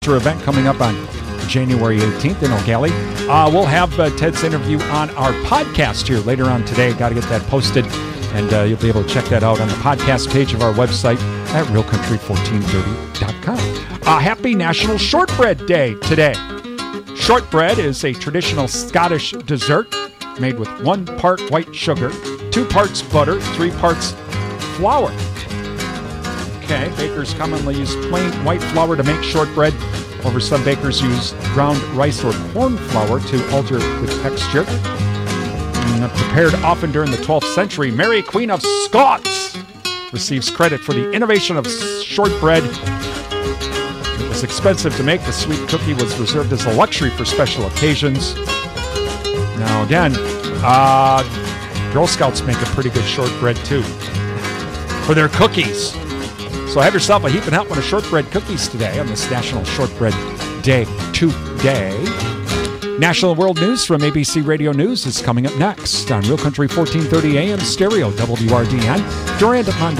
event coming up on January 18th in O'Galley. We'll have Ted's interview on our podcast here later on today. Got to get that posted, and you'll be able to check that out on the podcast page of our website at realcountry1430.com. Happy National Shortbread Day today. Shortbread is a traditional Scottish dessert made with 1 part white sugar, 2 parts butter, 3 parts flour. Okay, bakers commonly use plain white flour to make shortbread. However, some bakers use ground rice or corn flour to alter the texture. Prepared often during the 12th century, Mary Queen of Scots receives credit for the innovation of shortbread. It was expensive to make. The sweet cookie was reserved as a luxury for special occasions. Now again, Girl Scouts make a pretty good shortbread too for their cookies. So have yourself a heap and help of shortbread cookies today on this National Shortbread Day today. National World News from ABC Radio News is coming up next on Real Country 1430 AM Stereo WRDN. Durand